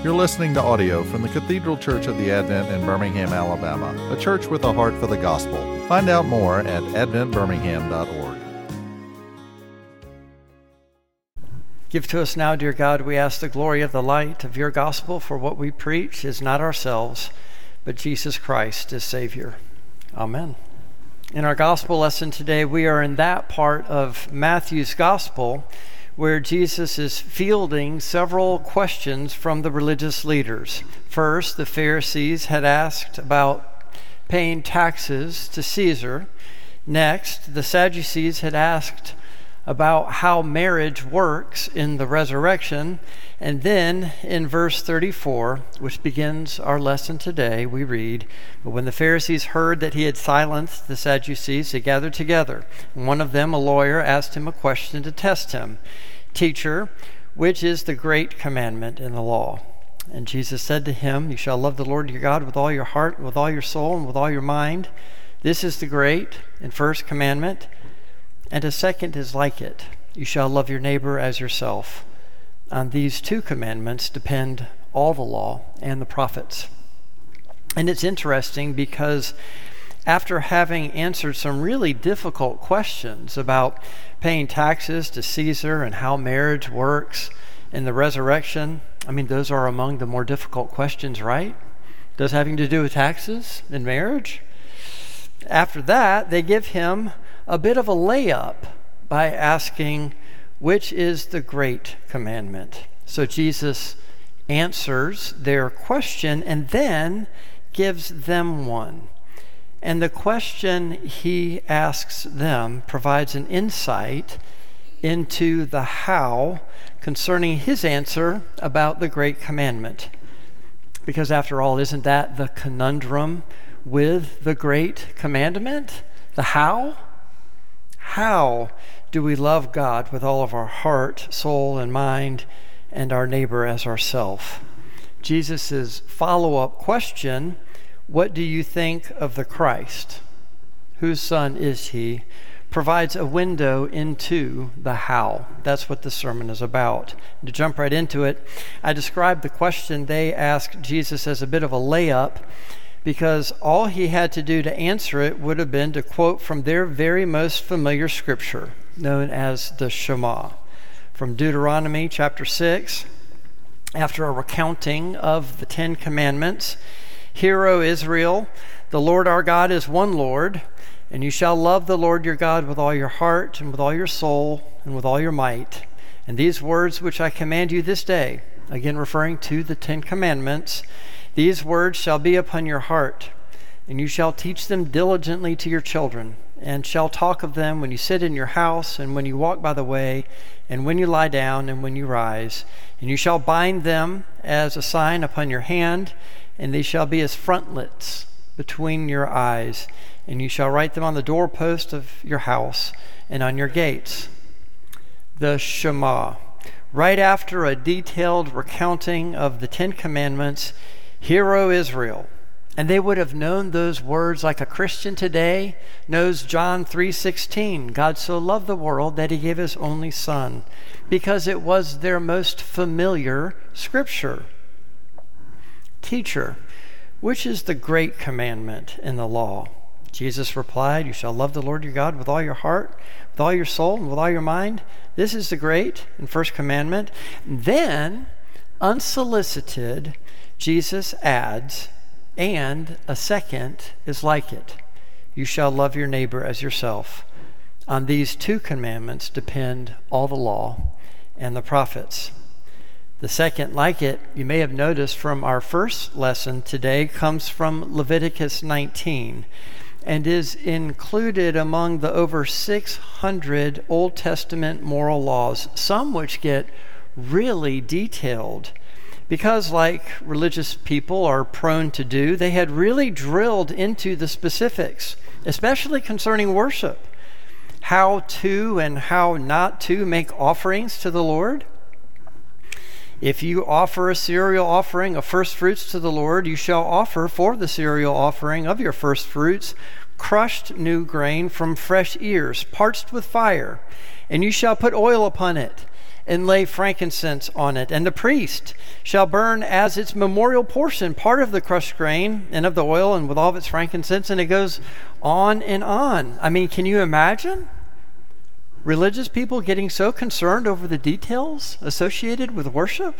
You're listening to audio from the Cathedral Church of the Advent in Birmingham, Alabama, a church with a heart for the gospel. Find out more at adventbirmingham.org. Give to us now, dear God, we ask the glory of the light of your gospel, for what we preach is not ourselves, but Jesus Christ as Savior. Amen. In our gospel lesson today, we are in that part of Matthew's gospel where Jesus is fielding several questions from the religious leaders. First, the Pharisees had asked about paying taxes to Caesar. Next, the Sadducees had asked about how marriage works in the resurrection. And then in verse 34, which begins our lesson today, we read, "But when the Pharisees heard that he had silenced the Sadducees, they gathered together. And one of them, a lawyer, asked him a question to test him. 'Teacher, which is the great commandment in the law?' And Jesus said to him, 'You shall love the Lord your God with all your heart, with all your soul, and with all your mind. This is the great and first commandment. And a second is like it. You shall love your neighbor as yourself. On these two commandments depend all the law and the prophets.'" And it's interesting because after having answered some really difficult questions about paying taxes to Caesar and how marriage works in the resurrection, I mean, those are among the more difficult questions, right? Those having to do with taxes and marriage. After that, they give him a bit of a layup by asking, which is the great commandment? So Jesus answers their question and then gives them one. And the question he asks them provides an insight into the how concerning his answer about the great commandment. Because after all, isn't that the conundrum with the great commandment? The how? How do we love God with all of our heart, soul, and mind, and our neighbor as ourself? Jesus' follow-up question, what do you think of the Christ? Whose son is he? Provides a window into the how. That's what the sermon is about. To jump right into it, I described the question they asked Jesus as a bit of a layup, because all he had to do to answer it would have been to quote from their very most familiar scripture, known as the Shema, from Deuteronomy chapter 6. After a recounting of the 10 Commandments, "Hear, O Israel, the Lord our God is one Lord, and you shall love the Lord your God with all your heart, and with all your soul, and with all your might. And these words which I command you this day," again referring to the 10 Commandments, "these words shall be upon your heart, and you shall teach them diligently to your children, and shall talk of them when you sit in your house, and when you walk by the way, and when you lie down, and when you rise. And you shall bind them as a sign upon your hand, and they shall be as frontlets between your eyes. And you shall write them on the doorpost of your house and on your gates." The Shema. Right after a detailed recounting of the 10 Commandments, "Hear, O Israel." And they would have known those words like a Christian today knows John 3:16. God so loved the world that he gave his only son, because it was their most familiar scripture. "Teacher, which is the great commandment in the law?" Jesus replied, "You shall love the Lord your God with all your heart, with all your soul, and with all your mind. This is the great and first commandment." Then, unsolicited, Jesus adds, "And a second is like it. You shall love your neighbor as yourself. On these two commandments depend all the law and the prophets." The second like it, you may have noticed from our first lesson today, comes from Leviticus 19 and is included among the over 600 Old Testament moral laws, some which get really detailed. Because, like religious people are prone to do, they had really drilled into the specifics, especially concerning worship. How to and how not to make offerings to the Lord. If you offer a cereal offering of first fruits to the Lord, you shall offer for the cereal offering of your first fruits crushed new grain from fresh ears, parched with fire, and you shall put oil upon it, and lay frankincense on it. And the priest shall burn as its memorial portion part of the crushed grain and of the oil and with all of its frankincense. And it goes on and on. I mean, can you imagine religious people getting so concerned over the details associated with worship?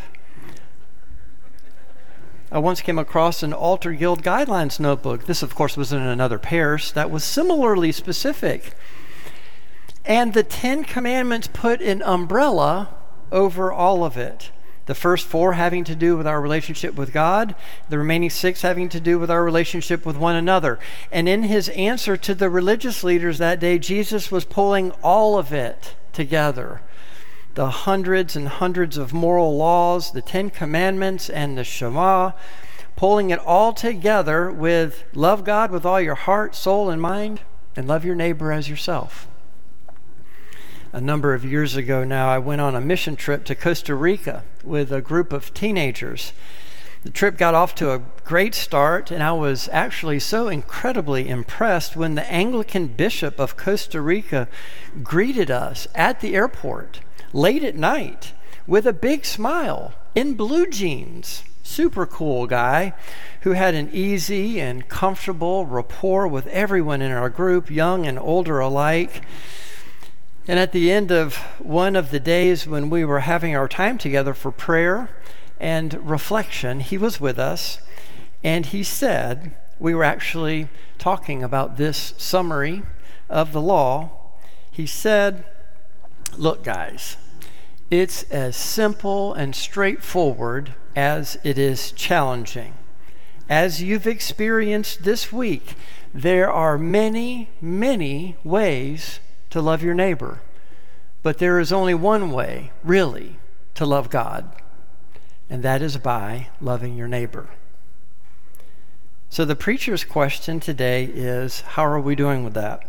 I once came across an Altar Guild Guidelines notebook. This, of course, was in another parish that was similarly specific. And the 10 Commandments put an umbrella over all of it. The first 4 having to do with our relationship with God, the remaining 6 having to do with our relationship with one another. And in his answer to the religious leaders that day, Jesus was pulling all of it together. The hundreds and hundreds of moral laws, the 10 Commandments, and the Shema, pulling it all together with love God with all your heart, soul, and mind, and love your neighbor as yourself. A number of years ago now, I went on a mission trip to Costa Rica with a group of teenagers. The trip got off to a great start, and I was actually so incredibly impressed when the Anglican Bishop of Costa Rica greeted us at the airport late at night with a big smile in blue jeans. Super cool guy who had an easy and comfortable rapport with everyone in our group, young and older alike. And at the end of one of the days when we were having our time together for prayer and reflection, he was with us, and he said, we were actually talking about this summary of the law. He said, look, guys, it's as simple and straightforward as it is challenging. As you've experienced this week, there are many, many ways to love your neighbor. But there is only one way, really, to love God, and that is by loving your neighbor. So the preacher's question today is, how are we doing with that?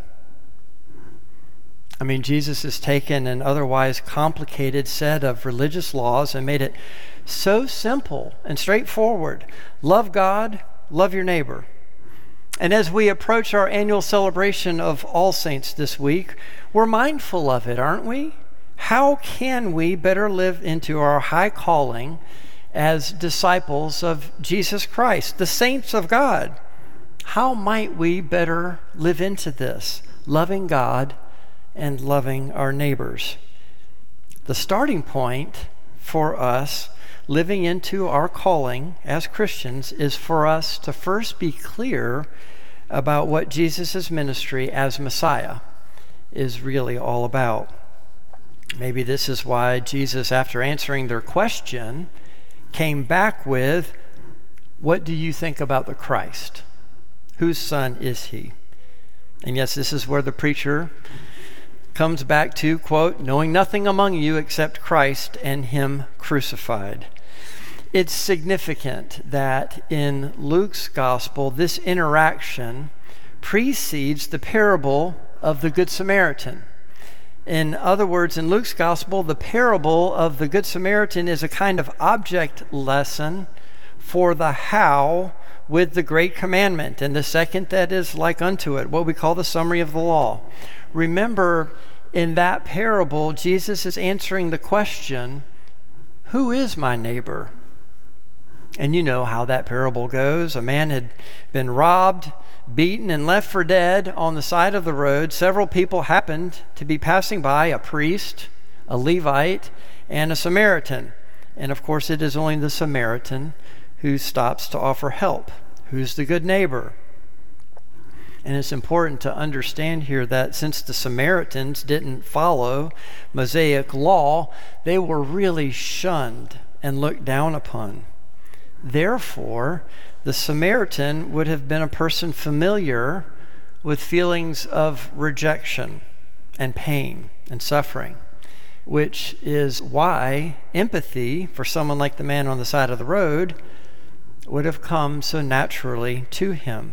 I mean, Jesus has taken an otherwise complicated set of religious laws and made it so simple and straightforward. Love God, love your neighbor. And as we approach our annual celebration of All Saints this week, we're mindful of it, aren't we? How can we better live into our high calling as disciples of Jesus Christ, the saints of God? How might we better live into this, loving God and loving our neighbors? The starting point for us living into our calling as Christians is for us to first be clear about what Jesus' ministry as Messiah is really all about. Maybe this is why Jesus, after answering their question, came back with, what do you think about the Christ? Whose son is he? And yes, this is where the preacher comes back to, quote, knowing nothing among you except Christ and him crucified. It's significant that in Luke's gospel, this interaction precedes the parable of the Good Samaritan. In other words, in Luke's gospel, the parable of the Good Samaritan is a kind of object lesson for the how with the great commandment, and the second that is like unto it, what we call the summary of the law. Remember, in that parable, Jesus is answering the question, who is my neighbor? And you know how that parable goes. A man had been robbed, beaten, and left for dead on the side of the road. Several people happened to be passing by, a priest, a Levite, and a Samaritan. And of course, it is only the Samaritan who stops to offer help. Who's the good neighbor? And it's important to understand here that since the Samaritans didn't follow Mosaic law, they were really shunned and looked down upon. Therefore, the Samaritan would have been a person familiar with feelings of rejection and pain and suffering, which is why empathy for someone like the man on the side of the road would have come so naturally to him.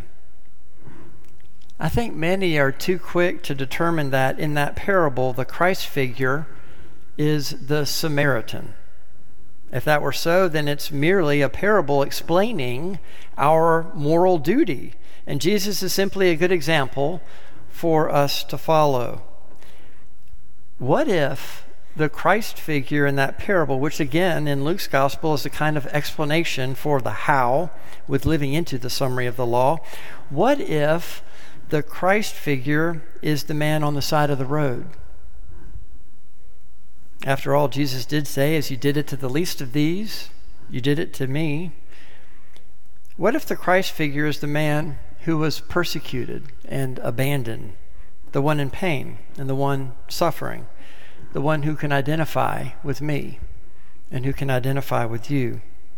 I think many are too quick to determine that in that parable, the Christ figure is the Samaritan. If that were so, then it's merely a parable explaining our moral duty. And Jesus is simply a good example for us to follow. What if the Christ figure in that parable, which again in Luke's gospel is a kind of explanation for the how with living into the summary of the law, what if the Christ figure is the man on the side of the road? After all, Jesus did say, as you did it to the least of these, you did it to me. What if the Christ figure is the man who was persecuted and abandoned, the one in pain and the one suffering, the one who can identify with me and who can identify with you?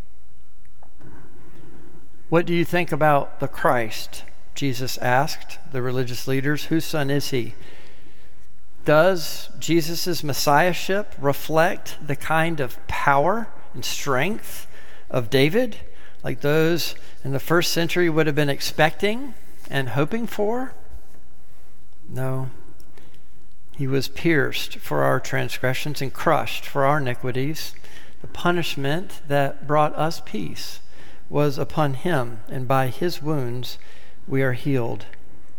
What do you think about the Christ? Jesus asked the religious leaders. Whose son is he? Does Jesus' messiahship reflect the kind of power and strength of David, like those in the first century would have been expecting and hoping for? No. He was pierced for our transgressions and crushed for our iniquities. The punishment that brought us peace was upon him, and by his wounds we are healed.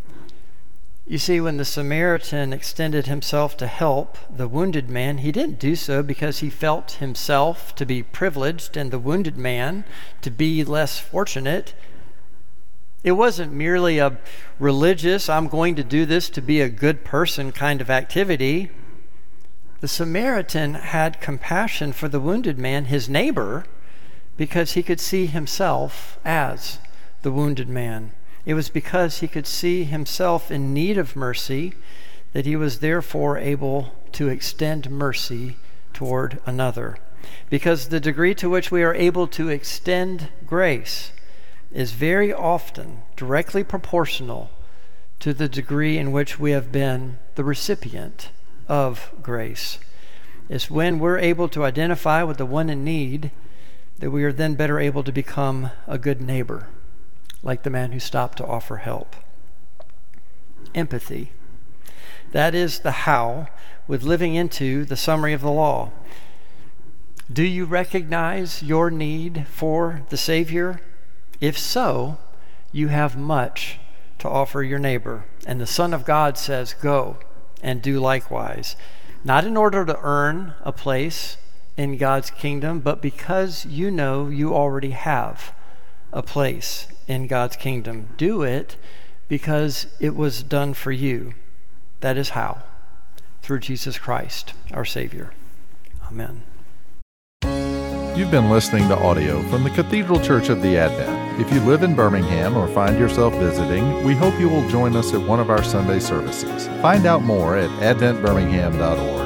You see, when the Samaritan extended himself to help the wounded man, he didn't do so because he felt himself to be privileged and the wounded man to be less fortunate. It wasn't merely a religious, I'm going to do this to be a good person kind of activity. The Samaritan had compassion for the wounded man, his neighbor, because he could see himself as the wounded man. It was because he could see himself in need of mercy that he was therefore able to extend mercy toward another. Because the degree to which we are able to extend grace is very often directly proportional to the degree in which we have been the recipient of grace. It's when we're able to identify with the one in need that we are then better able to become a good neighbor, like the man who stopped to offer help. Empathy. That is the how with living into the summary of the law. Do you recognize your need for the Savior? If so, you have much to offer your neighbor. And the Son of God says, go and do likewise. Not in order to earn a place in God's kingdom, but because you know you already have a place in God's kingdom. Do it because it was done for you. That is how. Through Jesus Christ, our Savior. Amen. You've been listening to audio from the Cathedral Church of the Advent. If you live in Birmingham or find yourself visiting, we hope you will join us at one of our Sunday services. Find out more at adventbirmingham.org.